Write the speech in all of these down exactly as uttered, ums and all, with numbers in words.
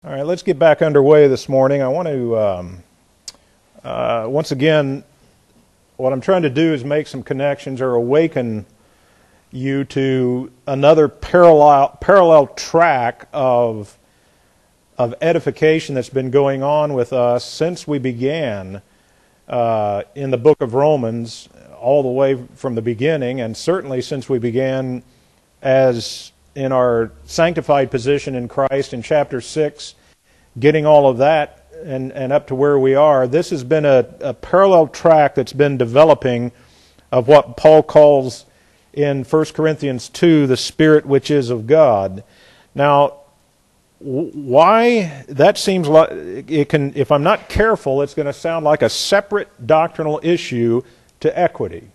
All right, let's get back underway this morning. I want to, um, uh, once again, what I'm trying to do is make some connections or awaken you to another parallel parallel track of of edification that's been going on with us since we began uh, in the book of Romans, all the way from the beginning, and certainly since we began as in our sanctified position in Christ in chapter six, getting all of that and, and up to where we are. This has been a, a parallel track that's been developing of what Paul calls in First Corinthians two, the Spirit which is of God. Now, why that seems like it can, if I'm not careful, it's going to sound like a separate doctrinal issue to equity.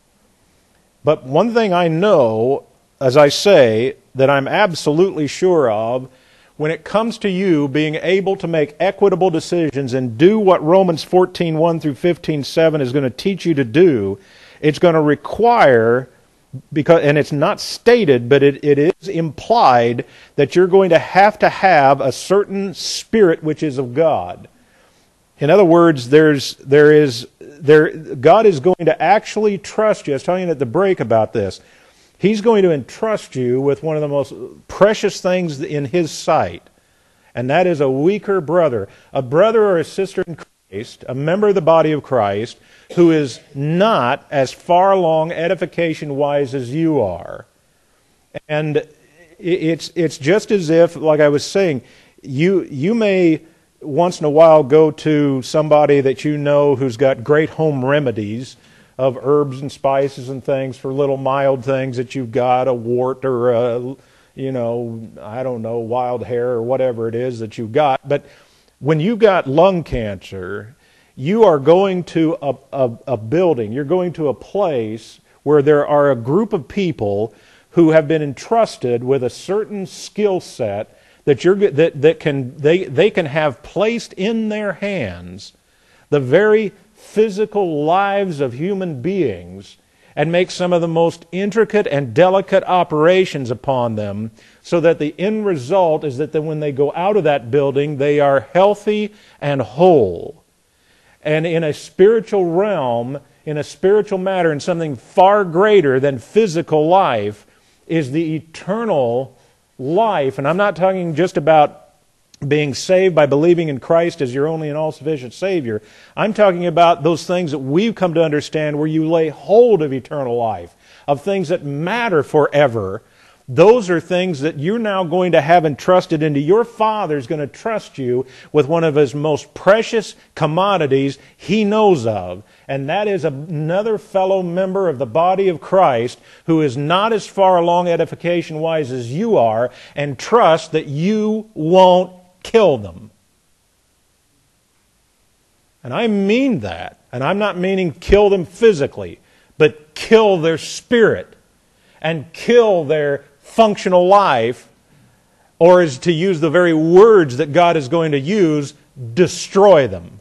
But one thing I know, as I say, that I'm absolutely sure of, when it comes to you being able to make equitable decisions and do what Romans fourteen one through fifteen seven is going to teach you to do, it's going to require, because, and it's not stated, but it, it is implied, that you're going to have to have a certain spirit which is of God. In other words, there's there is there God is going to actually trust you. I was telling you at the break about this. He's going to entrust you with one of the most precious things in His sight, and that is a weaker brother, a brother or a sister in Christ, a member of the body of Christ, who is not as far along edification-wise as you are. And it's it's just as if, like I was saying, you you may once in a while go to somebody that you know who's got great home remedies of herbs and spices and things for little mild things that you've got, a wart or a, you know, I don't know, wild hair or whatever it is that you've got. But when you've got lung cancer, you are going to a, a, a building, you're going to a place where there are a group of people who have been entrusted with a certain skill set that you're that that can they they can have placed in their hands the very physical lives of human beings and make some of the most intricate and delicate operations upon them, so that the end result is that then when they go out of that building, they are healthy and whole. And in a spiritual realm, in a spiritual matter, in something far greater than physical life, is the eternal life. And I'm not talking just about being saved by believing in Christ as your only and all-sufficient Savior. I'm talking about those things that we've come to understand where you lay hold of eternal life, of things that matter forever. Those are things that you're now going to have entrusted into. Your Father's going to trust you with one of His most precious commodities He knows of, and that is another fellow member of the body of Christ who is not as far along edification-wise as you are, and trust that you won't kill them. And I mean that. And I'm not meaning kill them physically, but kill their spirit and kill their functional life, or, as to use the very words that God is going to use, destroy them.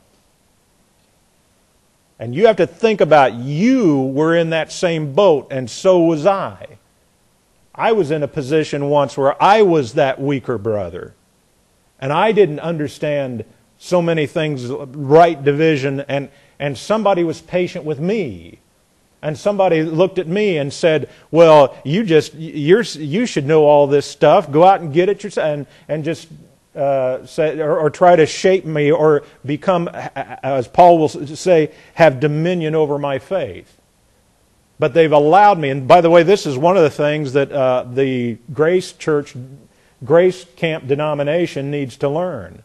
And you have to think about, you were in that same boat, and so was I. I was in a position once where I was that weaker brother. And I didn't understand so many things, right division, and, and somebody was patient with me. And somebody looked at me and said, well, you just, you're, you should know all this stuff. Go out and get it yourself, and, and just uh, say, or, or try to shape me or become, as Paul will say, have dominion over my faith. But they've allowed me, and by the way, this is one of the things that uh, the Grace Church Grace Camp denomination needs to learn,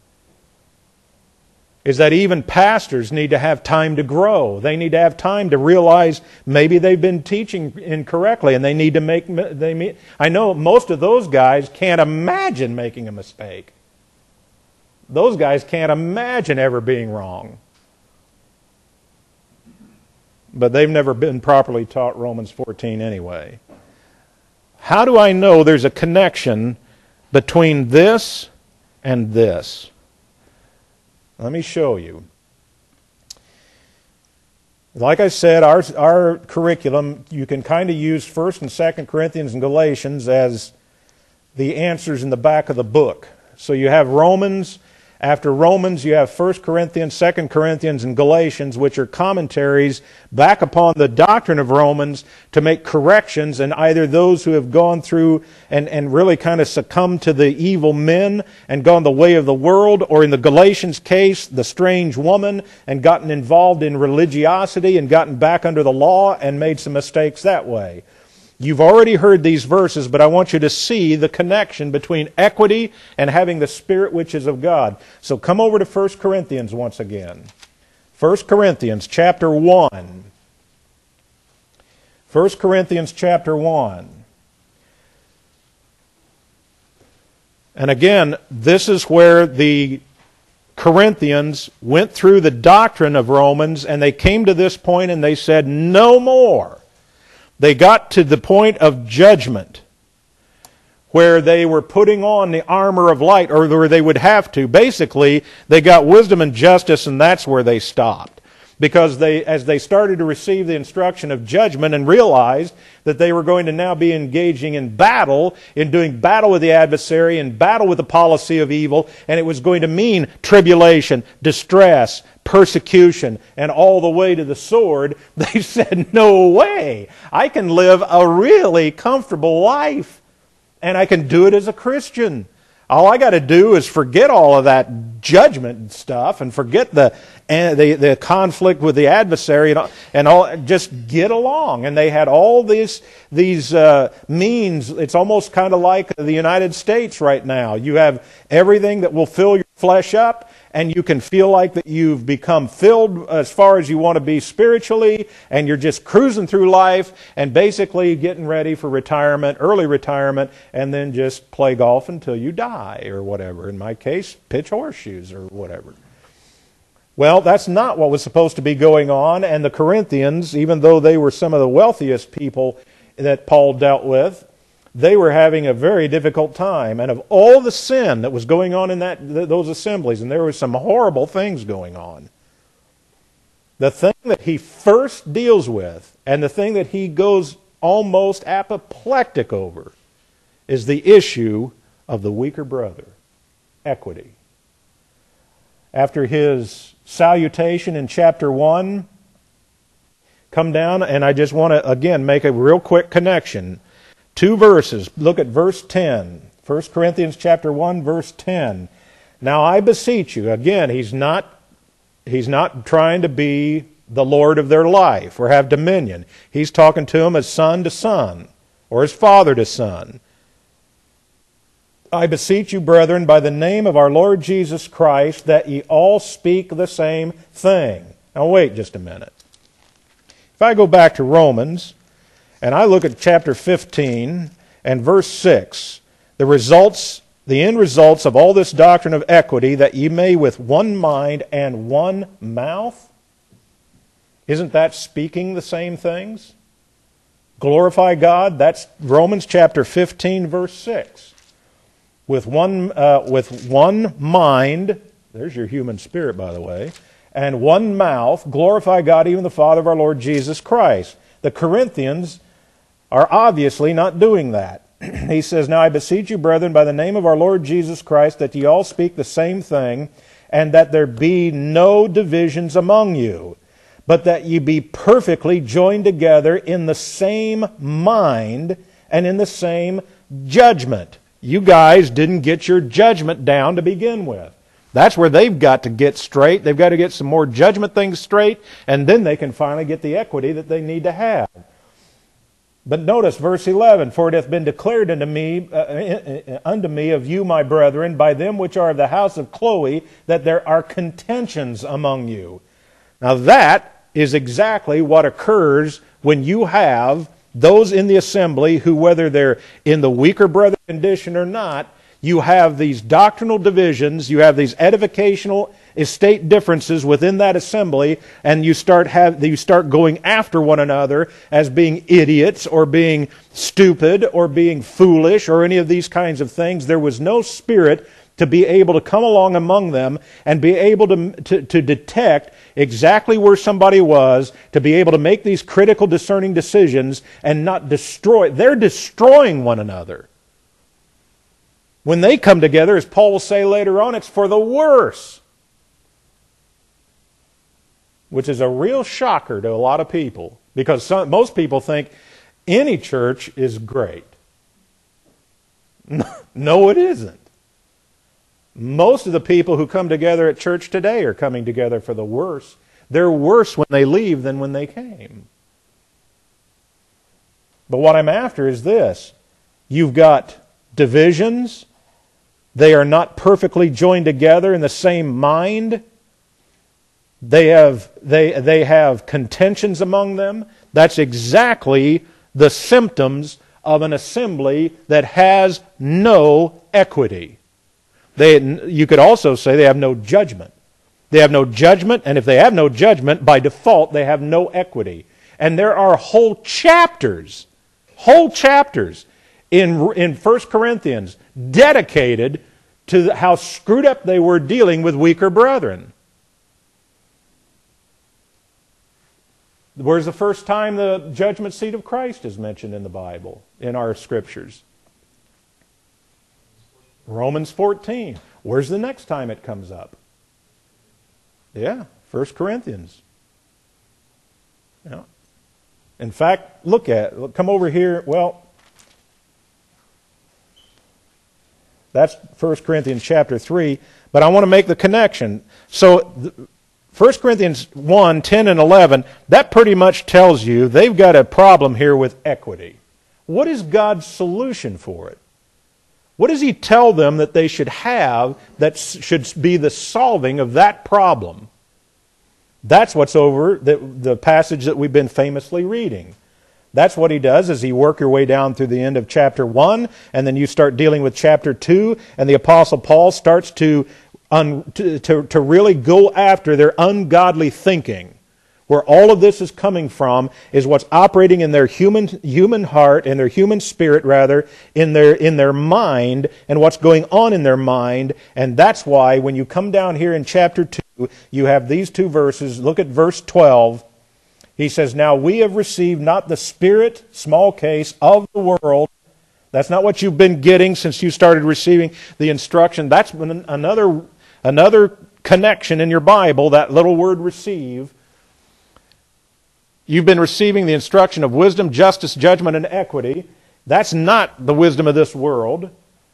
is that even pastors need to have time to grow. They need to have time to realize maybe they've been teaching incorrectly, and they need to make. They, I know most of those guys can't imagine making a mistake. Those guys can't imagine ever being wrong. But they've never been properly taught Romans fourteen anyway. How do I know there's a connection between this and this? Let me show you. Like I said, our, our curriculum, you can kind of use First and Second Corinthians and Galatians as the answers in the back of the book. So you have Romans. After Romans, you have First Corinthians, Second Corinthians, and Galatians, which are commentaries back upon the doctrine of Romans to make corrections, and either those who have gone through and, and really kind of succumbed to the evil men and gone the way of the world, or in the Galatians case, the strange woman, and gotten involved in religiosity and gotten back under the law and made some mistakes that way. You've already heard these verses, but I want you to see the connection between equity and having the Spirit which is of God. So come over to First Corinthians once again. First Corinthians chapter one. First Corinthians chapter one. And again, this is where the Corinthians went through the doctrine of Romans, and they came to this point and they said, no more. They got to the point of judgment where they were putting on the armor of light, or where they would have to. Basically, they got wisdom and justice, and that's where they stopped. Because they, as they started to receive the instruction of judgment and realized that they were going to now be engaging in battle, in doing battle with the adversary, in battle with the policy of evil, and it was going to mean tribulation, distress, persecution, and all the way to the sword, they said, no way! I can live a really comfortable life, and I can do it as a Christian. All I got to do is forget all of that judgment stuff and forget the the, the conflict with the adversary and, and all. Just get along. And they had all these these uh, means. It's almost kind of like the United States right now. You have everything that will fill your flesh up, and you can feel like that you've become filled as far as you want to be spiritually, and you're just cruising through life and basically getting ready for retirement, early retirement, and then just play golf until you die or whatever. In my case, pitch horseshoes or whatever. Well, that's not what was supposed to be going on, and the Corinthians, even though they were some of the wealthiest people that Paul dealt with, they were having a very difficult time. And of all the sin that was going on in that those assemblies, and there were some horrible things going on, the thing that he first deals with, and the thing that he goes almost apoplectic over, is the issue of the weaker brother, equity. After his salutation in chapter one, come down, and I just want to, again, make a real quick connection. Two verses. Look at verse ten. First Corinthians chapter one, verse ten. Now I beseech you. Again, he's not, he's not trying to be the Lord of their life or have dominion. He's talking to them as son to son, or as father to son. I beseech you, brethren, by the name of our Lord Jesus Christ, that ye all speak the same thing. Now wait just a minute. If I go back to Romans, and I look at chapter fifteen and verse six, the results, the end results of all this doctrine of equity, that ye may with one mind and one mouth. Isn't that speaking the same things? Glorify God. That's Romans chapter fifteen, verse six. With one, uh, with one mind, there's your human spirit, by the way, and one mouth, glorify God, even the Father of our Lord Jesus Christ. The Corinthians are obviously not doing that. He says, now I beseech you, brethren, by the name of our Lord Jesus Christ, that ye all speak the same thing, and that there be no divisions among you, but that ye be perfectly joined together in the same mind and in the same judgment. You guys didn't get your judgment down to begin with. That's where they've got to get straight. They've got to get some more judgment things straight, and then they can finally get the equity that they need to have. But notice verse eleven, for it hath been declared unto me, uh, unto me of you, my brethren, by them which are of the house of Chloe, that there are contentions among you. Now that is exactly what occurs when you have those in the assembly who, whether they're in the weaker brother condition or not, you have these doctrinal divisions, you have these edificational estate differences within that assembly, and you start have you start going after one another as being idiots or being stupid or being foolish or any of these kinds of things. There was no spirit to be able to come along among them and be able to, to, to detect exactly where somebody was, to be able to make these critical discerning decisions and not destroy. They're destroying one another. When they come together, as Paul will say later on, it's for the worse. Which is a real shocker to a lot of people. Because some, most people think any church is great. No, it isn't. Most of the people who come together at church today are coming together for the worse. They're worse when they leave than when they came. But what I'm after is this. You've got divisions. They are not perfectly joined together in the same mind. They have, they, they have contentions among them. That's exactly the symptoms of an assembly that has no equity. They, you could also say they have no judgment. They have no judgment, and if they have no judgment, by default, they have no equity. And there are whole chapters, whole chapters in, in First Corinthians dedicated to how screwed up they were dealing with weaker brethren. Where's the first time the judgment seat of Christ is mentioned in the Bible, in our scriptures? Romans fourteen. Where's the next time it comes up? Yeah, First Corinthians. Yeah. In fact, look at it. Come over here. Well, that's First Corinthians chapter three, but I want to make the connection. So, First Corinthians one, ten and eleven, that pretty much tells you they've got a problem here with equity. What is God's solution for it? What does He tell them that they should have that should be the solving of that problem? That's what's over the, the passage that we've been famously reading. That's what He does as He work your way down through the end of chapter one, and then you start dealing with chapter two, and the Apostle Paul starts to, un, to, to, to really go after their ungodly thinking. Where all of this is coming from is what's operating in their human human heart, in their human spirit rather, in their in their mind, and what's going on in their mind. And that's why when you come down here in chapter two, you have these two verses. Look at verse twelve. He says, "Now we have received not the spirit, small case, of the world." That's not what you've been getting since you started receiving the instruction. That's another another connection in your Bible, that little word receive. You've been receiving the instruction of wisdom, justice, judgment, and equity. That's not the wisdom of this world.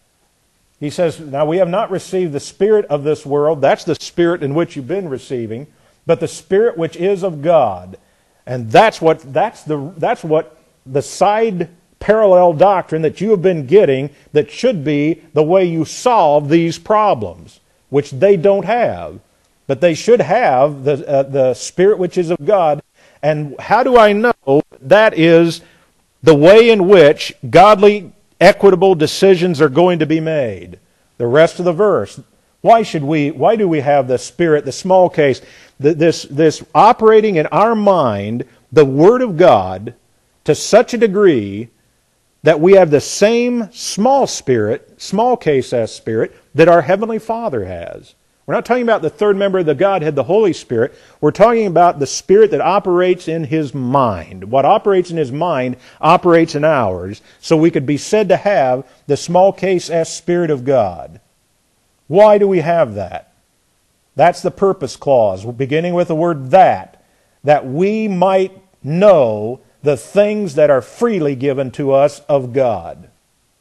He says, now we have not received the spirit of this world. That's the spirit in which you've been receiving, but the spirit which is of God. And that's what that's the that's what the side parallel doctrine that you have been getting that should be the way you solve these problems, which they don't have. But they should have the uh, the spirit which is of God. And how do I know that is the way in which godly, equitable decisions are going to be made? The rest of the verse. Why should we? Why do we have the Spirit, the small case, this this operating in our mind, the Word of God, to such a degree that we have the same small spirit, small case as spirit that our Heavenly Father has? We're not talking about the third member of the Godhead, the Holy Spirit. We're talking about the Spirit that operates in His mind. What operates in His mind operates in ours, so we could be said to have the small case as Spirit of God. Why do we have that? That's the purpose clause, beginning with the word that, that we might know the things that are freely given to us of God.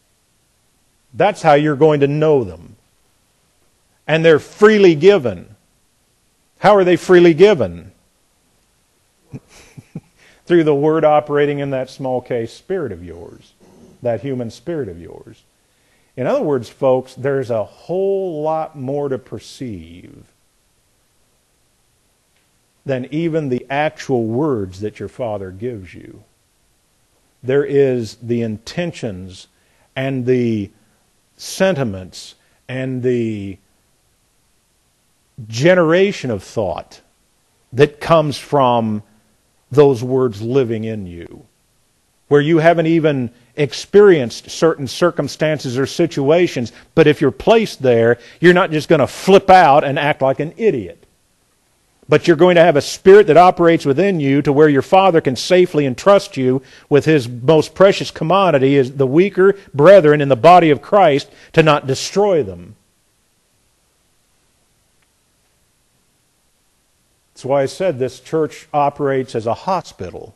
That's how you're going to know them. And they're freely given. How are they freely given? Through the Word operating in that small case spirit of yours, that human spirit of yours. In other words, folks, there's a whole lot more to perceive than even the actual words that your Father gives you. There is the intentions and the sentiments and the generation of thought that comes from those words living in you, where you haven't even experienced certain circumstances or situations, but if you're placed there, you're not just going to flip out and act like an idiot. But you're going to have a spirit that operates within you to where your Father can safely entrust you with His most precious commodity, is the weaker brethren in the body of Christ, to not destroy them. That's why I said this church operates as a hospital.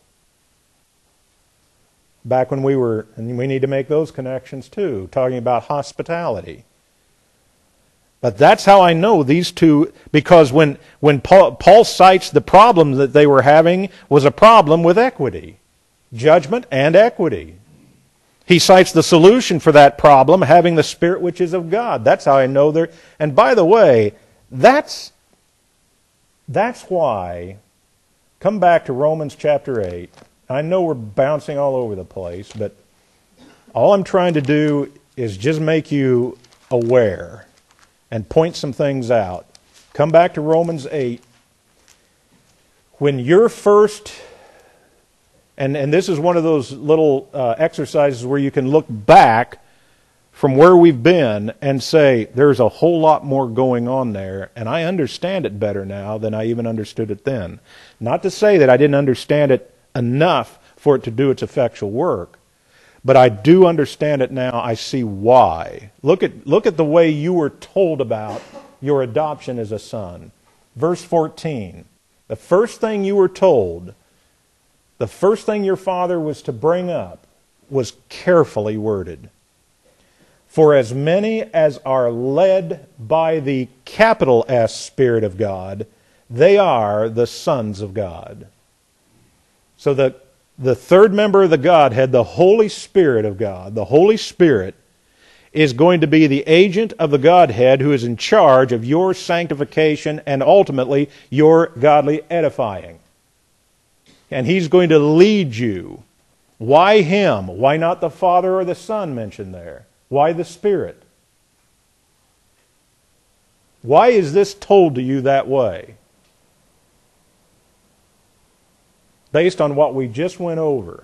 Back when we were, and we need to make those connections too, talking about hospitality. But that's how I know these two, because when, when Paul, Paul cites the problem that they were having was a problem with equity. Judgment and equity. He cites the solution for that problem, having the Spirit which is of God. That's how I know they're... And by the way, that's, that's why, come back to Romans chapter eight. I know we're bouncing all over the place, but all I'm trying to do is just make you aware and point some things out. Come back to Romans eight. When you're first, and, and this is one of those little uh, exercises where you can look back from where we've been and say, there's a whole lot more going on there, and I understand it better now than I even understood it then. Not to say that I didn't understand it enough for it to do its effectual work, but I do understand it now. I see why. Look at, look at the way you were told about your adoption as a son. Verse fourteen. The first thing you were told, the first thing your father was to bring up, was carefully worded. For as many as are led by the capital S Spirit of God, they are the sons of God. So the The third member of the Godhead, the Holy Spirit of God, the Holy Spirit, is going to be the agent of the Godhead who is in charge of your sanctification and ultimately your godly edifying. And He's going to lead you. Why Him? Why not the Father or the Son mentioned there? Why the Spirit? Why is this told to you that way? Based on what we just went over.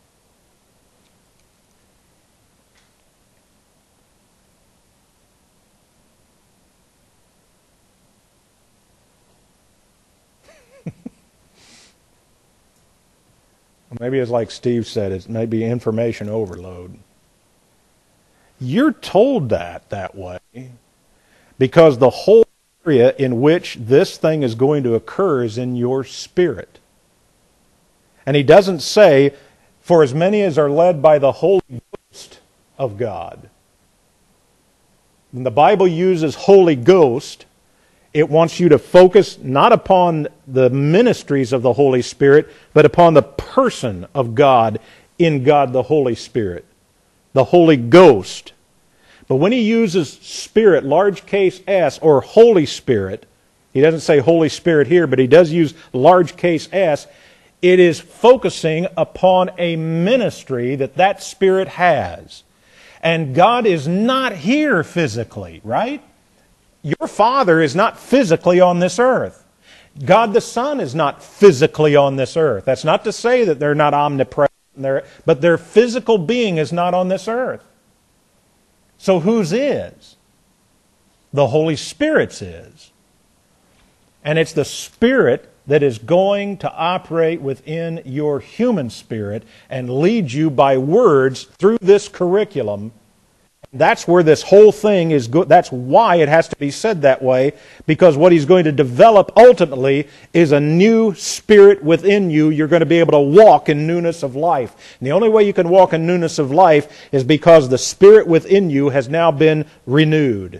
Maybe it's like Steve said, it may be information overload. You're told that that way because the whole area in which this thing is going to occur is in your spirit. And he doesn't say, for as many as are led by the Holy Ghost of God. When the Bible uses Holy Ghost, it wants you to focus not upon the ministries of the Holy Spirit, but upon the person of God in God the Holy Spirit. The Holy Ghost. But when he uses Spirit, large case S, or Holy Spirit, he doesn't say Holy Spirit here, but he does use large case S, it is focusing upon a ministry that that Spirit has. And God is not here physically, right? Your Father is not physically on this earth. God the Son is not physically on this earth. That's not to say that they're not omnipresent, but their physical being is not on this earth. So whose is? The Holy Spirit's is. And it's the Spirit that is going to operate within your human spirit and lead you by words through this curriculum. That's where this whole thing is good. That's why it has to be said that way, because what he's going to develop ultimately is a new spirit within you. You're going to be able to walk in newness of life. And the only way you can walk in newness of life is because the spirit within you has now been renewed.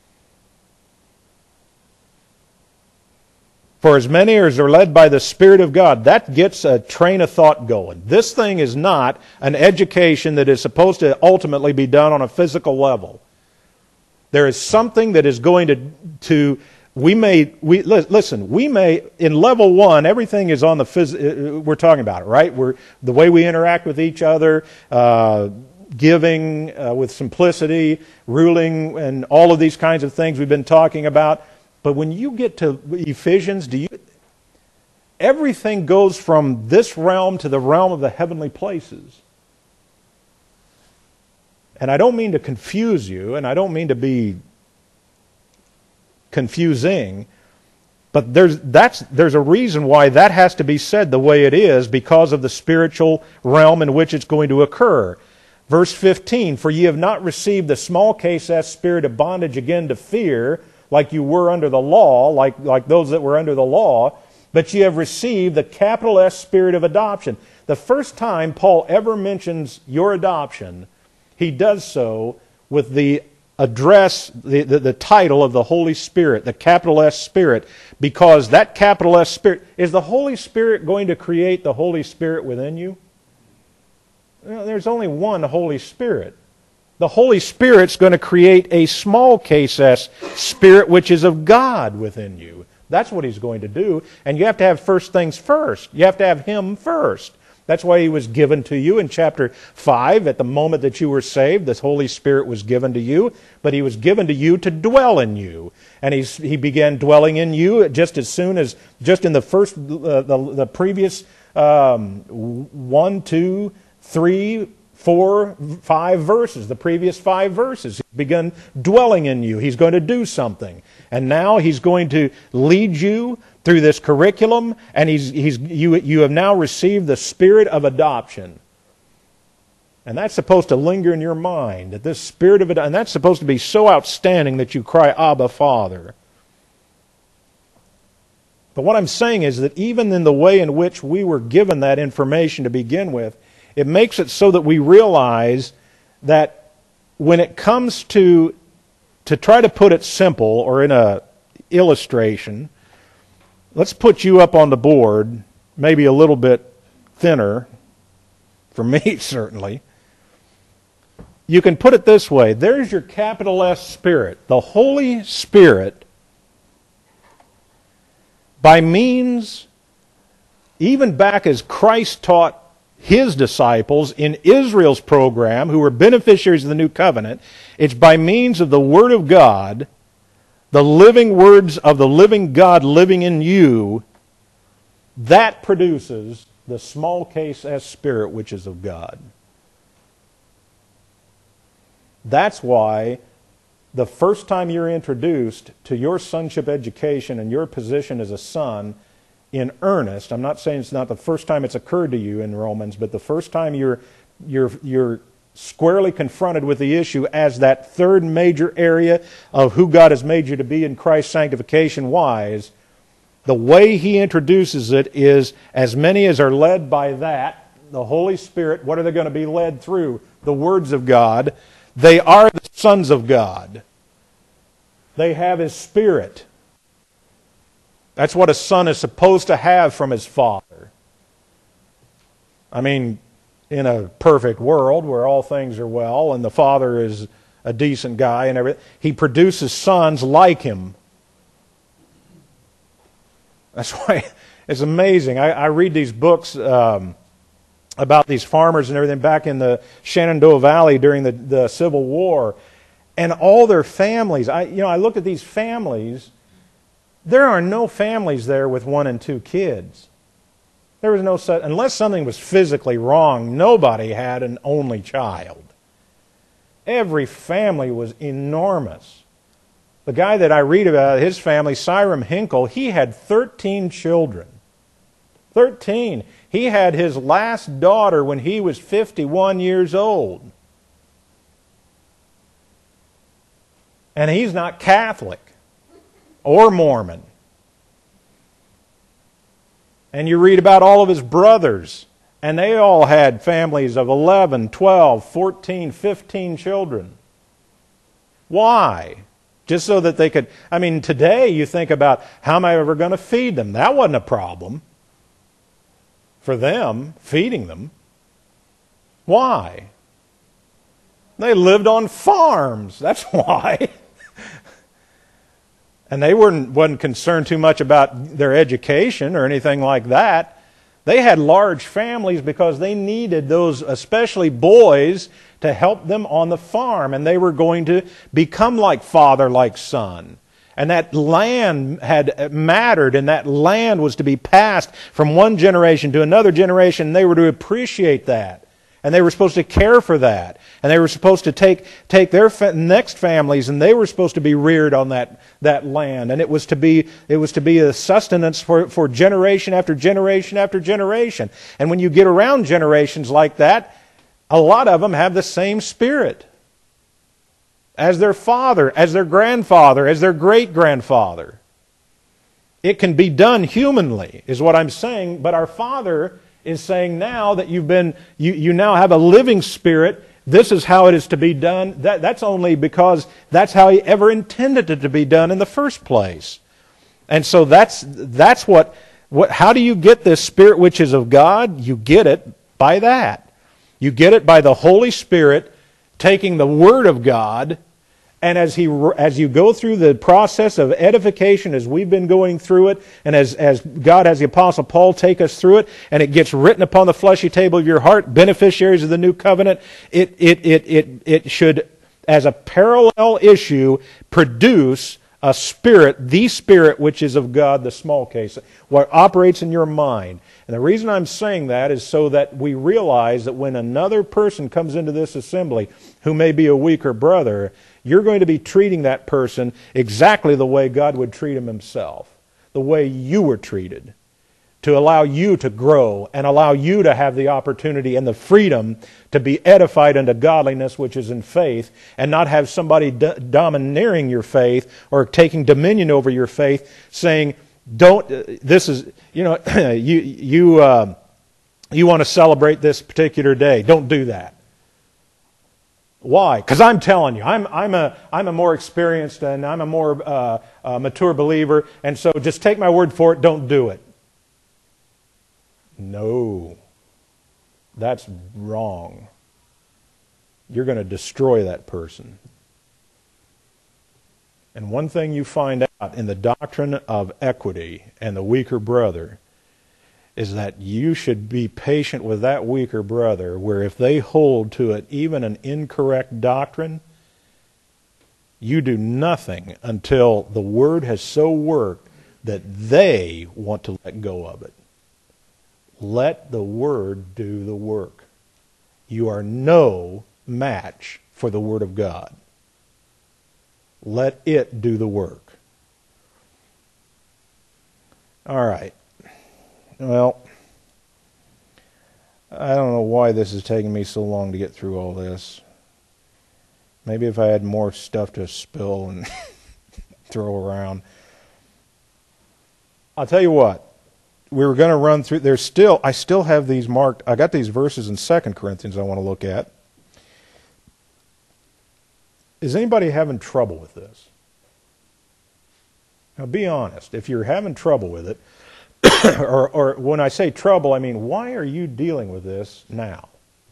For as many as are led by the Spirit of God, that gets a train of thought going. This thing is not an education that is supposed to ultimately be done on a physical level. There is something that is going to, to we may, we, listen, we may, in level one, everything is on the, phys, we're talking about it, right? We're, the way we interact with each other, uh, giving uh, with simplicity, ruling, and all of these kinds of things we've been talking about. But when you get to Ephesians, do you, everything goes from this realm to the realm of the heavenly places. And I don't mean to confuse you, and I don't mean to be confusing, But there's, that's, there's a reason why that has to be said the way it is, because of the spiritual realm in which it's going to occur. Verse fifteen, for ye have not received the small case S spirit of bondage again to fear, like you were under the law, like, like those that were under the law, but ye have received the capital S spirit of adoption. The first time Paul ever mentions your adoption, he does so with the address, the, the, the title of the Holy Spirit, the capital S Spirit, because that capital S Spirit, is the Holy Spirit going to create the Holy Spirit within you? Well, there's only one Holy Spirit. The Holy Spirit's going to create a small case S Spirit which is of God within you. That's what He's going to do. And you have to have first things first. You have to have Him first. That's why He was given to you in chapter five. At the moment that you were saved, the Holy Spirit was given to you, but He was given to you to dwell in you. And he's, He began dwelling in you just as soon as, just in the first, uh, the, the previous um, one, two, three, four, five verses, the previous five verses. He's begun dwelling in you. He's going to do something. And now He's going to lead you through this curriculum, and he's, he's, you, you have now received the spirit of adoption. And that's supposed to linger in your mind, that this spirit of adoption, and that's supposed to be so outstanding that you cry, Abba, Father. But what I'm saying is that even in the way in which we were given that information to begin with, it makes it so that we realize that when it comes to, to try to put it simple or in a illustration, let's put you up on the board, maybe a little bit thinner, for me certainly. You can put it this way. There's your capital S Spirit. The Holy Spirit, by means, even back as Christ taught His disciples in Israel's program, who were beneficiaries of the new covenant, it's by means of the Word of God, the living words of the living God living in you, that produces the small case S Spirit which is of God. That's why the first time you're introduced to your sonship education and your position as a son in earnest, I'm not saying it's not the first time it's occurred to you in Romans, but the first time you're, you're, you're squarely confronted with the issue as that third major area of who God has made you to be in Christ sanctification-wise, the way He introduces it is, as many as are led by that, the Holy Spirit, what are they going to be led through? The words of God. They are the sons of God. They have His Spirit. That's what a son is supposed to have from his father. I mean, in a perfect world where all things are well and the father is a decent guy and everything, he produces sons like him. That's why it's amazing. I, I read these books um, about these farmers and everything back in the Shenandoah Valley during the, the Civil War, and all their families. I, you know, I look at these families. There are no families there with one and two kids. There was no such, unless something was physically wrong, nobody had an only child. Every family was enormous. The guy that I read about, his family, Cyrus Hinkle, he had thirteen children. thirteen. He had his last daughter when he was fifty-one years old. And he's not Catholic or Mormon. And you read about all of his brothers, and they all had families of eleven, twelve, fourteen, fifteen children. Why? Just so that they could, I mean, today you think about, how am I ever going to feed them? That wasn't a problem for them, feeding them. Why? They lived on farms. That's why. And they weren't, wasn't concerned too much about their education or anything like that. They had large families because they needed those, especially boys, to help them on the farm. And they were going to become like father, like son. And that land had mattered, and that land was to be passed from one generation to another generation. And they were to appreciate that. And they were supposed to care for that. And they were supposed to take take their fa- next families, and they were supposed to be reared on that, that land. And it was to be it was to be a sustenance for, for generation after generation after generation. And when you get around generations like that, a lot of them have the same spirit as their father, as their grandfather, as their great-grandfather. It can be done humanly, is what I'm saying, but our Father is saying now that you've been, you, you now have a living spirit. This is how it is to be done. That, that's only because that's how He ever intended it to be done in the first place. And so that's that's what, what how do you get this spirit which is of God? You get it by that. You get it by the Holy Spirit taking the Word of God, and as he as you go through the process of edification, as we've been going through it, and as, as God has the Apostle Paul take us through it, and it gets written upon the fleshy table of your heart, beneficiaries of the new covenant, it it it it, it should, as a parallel issue, produce a spirit, the spirit which is of God, the small case, what operates in your mind. And the reason I'm saying that is so that we realize that when another person comes into this assembly who may be a weaker brother, you're going to be treating that person exactly the way God would treat him Himself, the way you were treated, to allow you to grow and allow you to have the opportunity and the freedom to be edified unto godliness which is in faith, and not have somebody do- domineering your faith or taking dominion over your faith, saying, "Don't. Uh, this is you know you you uh, you want to celebrate this particular day. Don't do that." Why? Because I'm telling you, I'm I'm a I'm a more experienced and I'm a more uh, uh, mature believer, and so just take my word for it. Don't do it. No, that's wrong. You're going to destroy that person. And one thing you find out in the doctrine of equity and the weaker brother is that you should be patient with that weaker brother, where if they hold to it, even an incorrect doctrine, you do nothing until the Word has so worked that they want to let go of it. Let the Word do the work. You are no match for the Word of God. Let it do the work. All right. Well, I don't know why this is taking me so long to get through all this. Maybe if I had more stuff to spill and throw around. I'll tell you what. We were going to run through, there's still, I still have these marked, I got these verses in Second Corinthians I want to look at. Is anybody having trouble with this? Now be honest, if you're having trouble with it, or, or when I say trouble, I mean, why are you dealing with this now?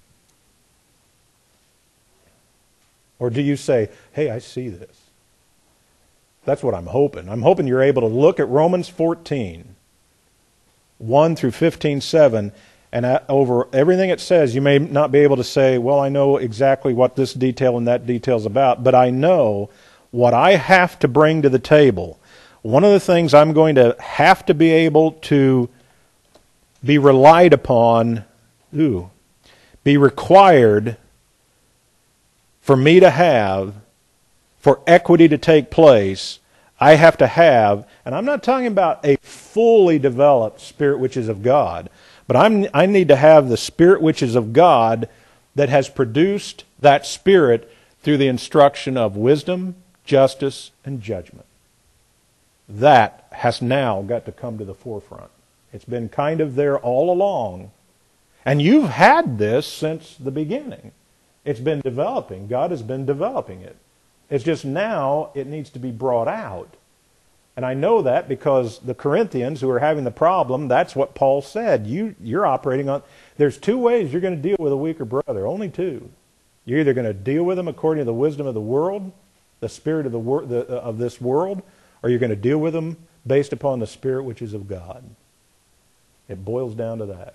Or do you say, hey, I see this? That's what I'm hoping. I'm hoping you're able to look at Romans fourteen, one through fifteen seven, and over everything it says, you may not be able to say, well, I know exactly what this detail and that detail is about, but I know what I have to bring to the table. One of the things I'm going to have to be able to be relied upon, ooh, be required for me to have, for equity to take place, I have to have, and I'm not talking about a fully developed spirit which is of God, but I'm, I need to have the spirit which is of God that has produced that spirit through the instruction of wisdom, justice, and judgment. That has now got to come to the forefront. It's been kind of there all along. And you've had this since the beginning. It's been developing. God has been developing it. It's just now it needs to be brought out. And I know that because the Corinthians who are having the problem, that's what Paul said. You, you're operating on... There's two ways you're going to deal with a weaker brother. Only two. You're either going to deal with him according to the wisdom of the world, the spirit of, the, wor- the of this world, or you're going to deal with them based upon the Spirit which is of God. It boils down to that.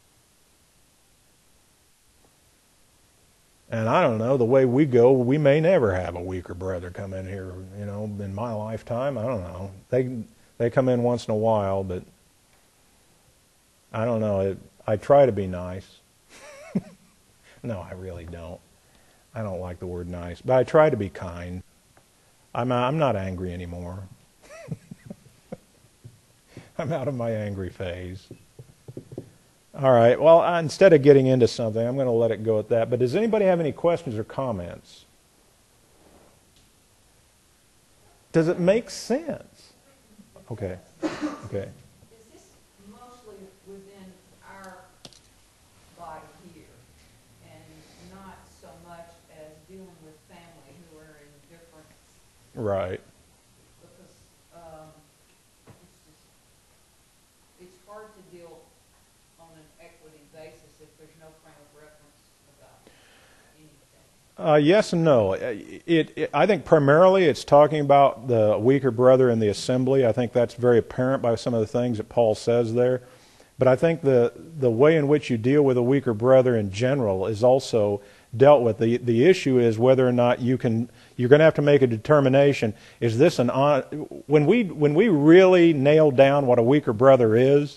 And I don't know, the way we go, we may never have a weaker brother come in here, you know, in my lifetime. I don't know. They they come in once in a while, but I don't know. It, I try to be nice. No, I really don't. I don't like the word nice, but I try to be kind. I'm, I'm not angry anymore. I'm out of my angry phase. All right, well, uh, instead of getting into something, I'm going to let it go at that. But does anybody have any questions or comments? Does it make sense? Okay. Okay. Is this mostly within our body here and not so much as dealing with family who are in different... Right. Because um, it's just, it's hard to deal on an equity basis if there's no frame of reference about anything. Uh, yes and no. It, it, I think primarily it's talking about the weaker brother in the assembly. I think that's very apparent by some of the things that Paul says there. But I think the, the way in which you deal with a weaker brother in general is also dealt with. The, the issue is whether or not you can, you're going to have to make a determination. Is this an, on, when we, when we really nail down what a weaker brother is,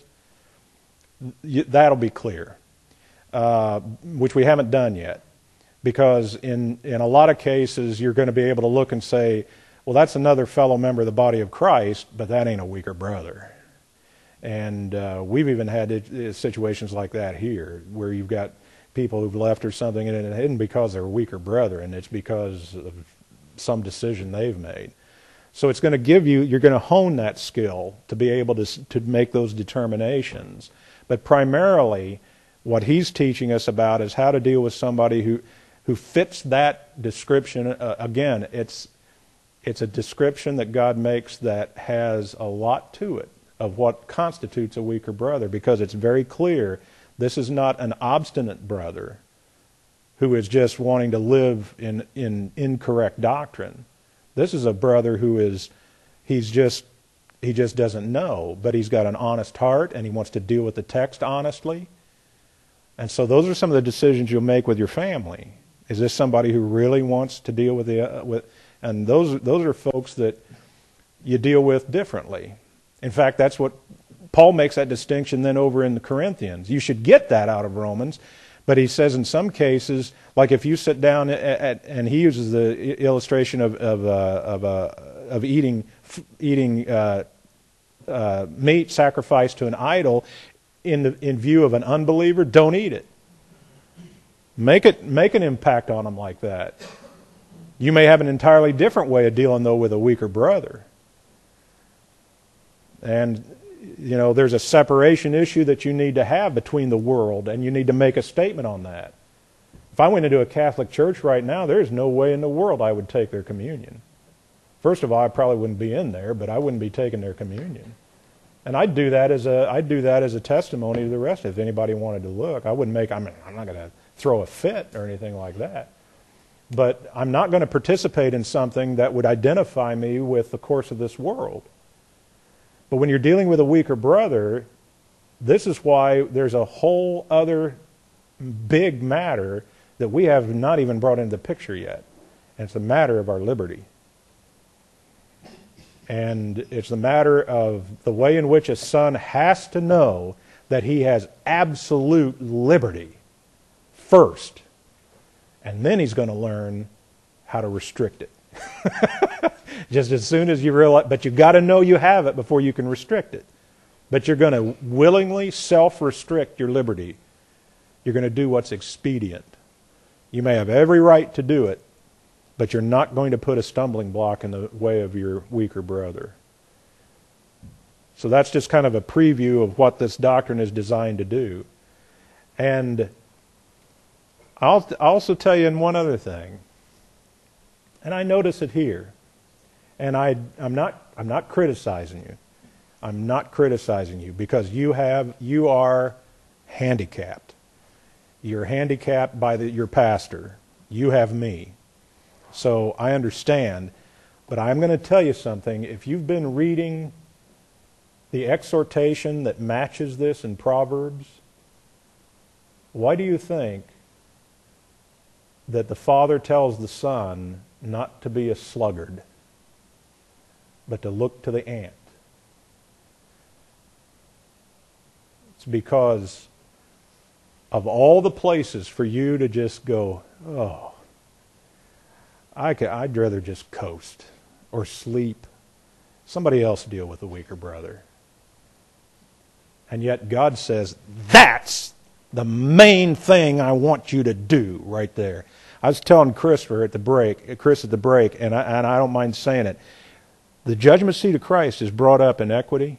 that'll be clear, uh, which we haven't done yet. Because in, in a lot of cases, you're going to be able to look and say, well, that's another fellow member of the body of Christ, but that ain't a weaker brother. And uh, we've even had it, situations like that here, where you've got people who've left or something, and it isn't because they're a weaker brother, and it's because of some decision they've made. So it's going to give you, you're going to hone that skill to be able to, to make those determinations. But primarily, what he's teaching us about is how to deal with somebody who, who fits that description. Uh, again, it's, it's a description that God makes that has a lot to it of what constitutes a weaker brother, because it's very clear this is not an obstinate brother who is just wanting to live in, in incorrect doctrine. This is a brother who is, he's just, he just doesn't know, but he's got an honest heart and he wants to deal with the text honestly. And so those are some of the decisions you'll make with your family. Is this somebody who really wants to deal with the, uh, with, and those, those are folks that you deal with differently. In fact, that's what Paul makes that distinction then over in the Corinthians. You should get that out of Romans, but he says in some cases, like if you sit down at, at, and he uses the illustration of of uh, of, uh, of eating eating uh, uh, meat sacrificed to an idol in the, in view of an unbeliever, don't eat it. Make it make an impact on them like that. You may have an entirely different way of dealing though with a weaker brother. And, you know, there's a separation issue that you need to have between the world, and you need to make a statement on that. If I went into a Catholic church right now, there's no way in the world I would take their communion. First of all, I probably wouldn't be in there, but I wouldn't be taking their communion. And I'd do that as a I'd do that as a testimony to the rest. If anybody wanted to look, I wouldn't make. I mean, I'm not going to throw a fit or anything like that. But I'm not going to participate in something that would identify me with the course of this world. But when you're dealing with a weaker brother, this is why there's a whole other big matter that we have not even brought into the picture yet. And it's the matter of our liberty. And it's the matter of the way in which a son has to know that he has absolute liberty first. And then he's going to learn how to restrict it. Just as soon as you realize, but you've got to know you have it before you can restrict it. But you're going to willingly self-restrict your liberty. You're going to do what's expedient. You may have every right to do it, but you're not going to put a stumbling block in the way of your weaker brother. So that's just kind of a preview of what this doctrine is designed to do. And I'll also tell you in one other thing, and I notice it here, and I, I'm not, I'm not criticizing you. I'm not criticizing you because you have, you are handicapped. You're handicapped by the, your pastor. You have me. So I understand, but I'm going to tell you something. If you've been reading the exhortation that matches this in Proverbs, why do you think that the father tells the son not to be a sluggard, but to look to the ant? It's because of all the places for you to just go, oh, I could, I'd rather just coast or sleep. Somebody else deal with the weaker brother. And yet God says, that's the main thing I want you to do right there. I was telling Christopher at the break, Chris at the break, and I, and I don't mind saying it. The judgment seat of Christ is brought up in equity.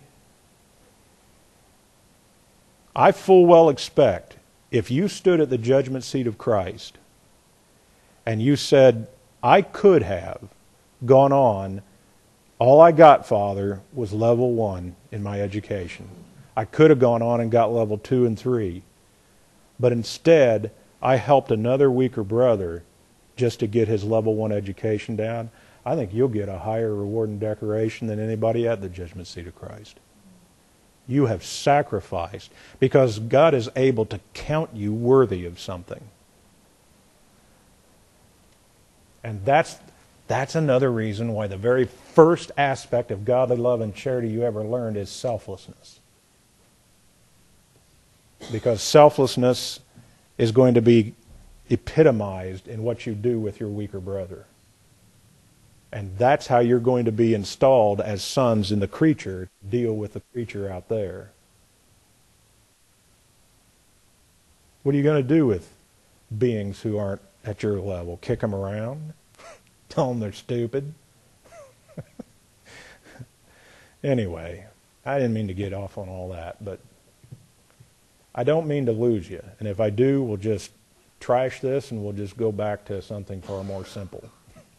I full well expect if you stood at the judgment seat of Christ and you said, I could have gone on, all I got, Father, was level one in my education. I could have gone on and got level two and three. But instead, I helped another weaker brother just to get his level one education down. I think you'll get a higher reward and decoration than anybody at the judgment seat of Christ. You have sacrificed because God is able to count you worthy of something. And that's that's another reason why the very first aspect of godly love and charity you ever learned is selflessness. Because selflessness is going to be epitomized in what you do with your weaker brother. And that's how you're going to be installed as sons in the creature, to deal with the creature out there. What are you going to do with beings who aren't at your level? Kick them around? Tell them they're stupid? Anyway, I didn't mean to get off on all that, but I don't mean to lose you. And if I do, we'll just trash this and we'll just go back to something far more simple.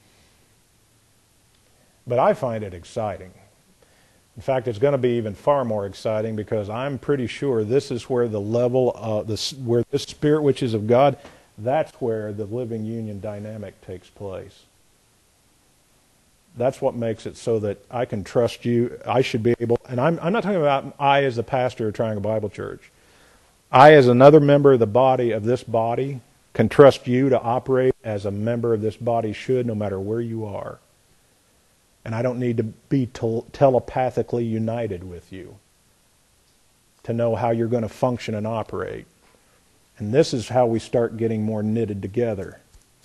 But I find it exciting. In fact, it's going to be even far more exciting because I'm pretty sure this is where the level of the where this spirit which is of God, that's where the living union dynamic takes place. That's what makes it so that I can trust you. I should be able, and I'm, I'm not talking about I as the pastor of Triangle Bible Church. I as another member of the body of this body can trust you to operate as a member of this body should, no matter where you are. And I don't need to be tel- telepathically united with you to know how you're going to function and operate. And this is how we start getting more knitted together.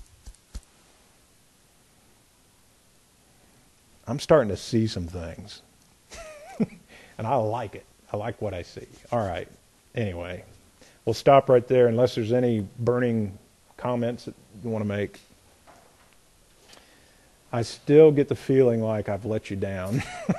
I'm starting to see some things. And I like it. I like what I see. All right. Anyway, we'll stop right there unless there's any burning comments that you want to make. I still get the feeling like I've let you down.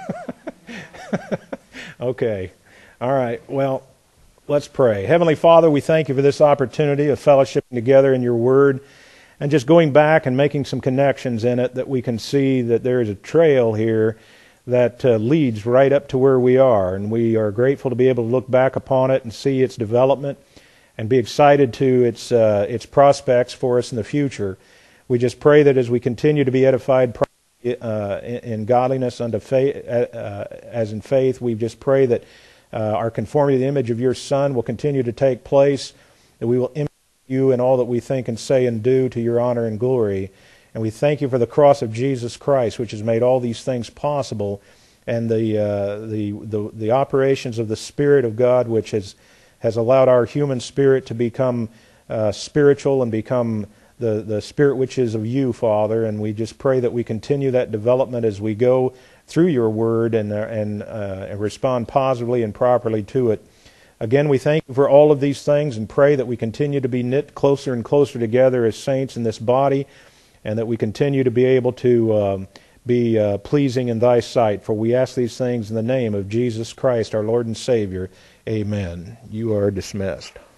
Okay. All right. Well, let's pray. Heavenly Father, we thank you for this opportunity of fellowshipping together in your word and just going back and making some connections in it that we can see that there is a trail here that uh, leads right up to where we are. And we are grateful to be able to look back upon it and see its development and be excited to its uh, its prospects for us in the future. We just pray that as we continue to be edified uh, in, in godliness unto faith, uh, as in faith, we just pray that uh, our conformity to the image of your Son will continue to take place, that we will imitate you in all that we think and say and do to your honor and glory. And we thank you for the cross of Jesus Christ, which has made all these things possible, and the uh, the, the the operations of the Spirit of God, which has has allowed our human spirit to become uh, spiritual and become the, the spirit which is of you, Father. And we just pray that we continue that development as we go through your word and, uh, and, uh, and respond positively and properly to it. Again, we thank you for all of these things and pray that we continue to be knit closer and closer together as saints in this body, and that we continue to be able to um, be uh, pleasing in thy sight. For we ask these things in the name of Jesus Christ, our Lord and Savior. Amen. You are dismissed.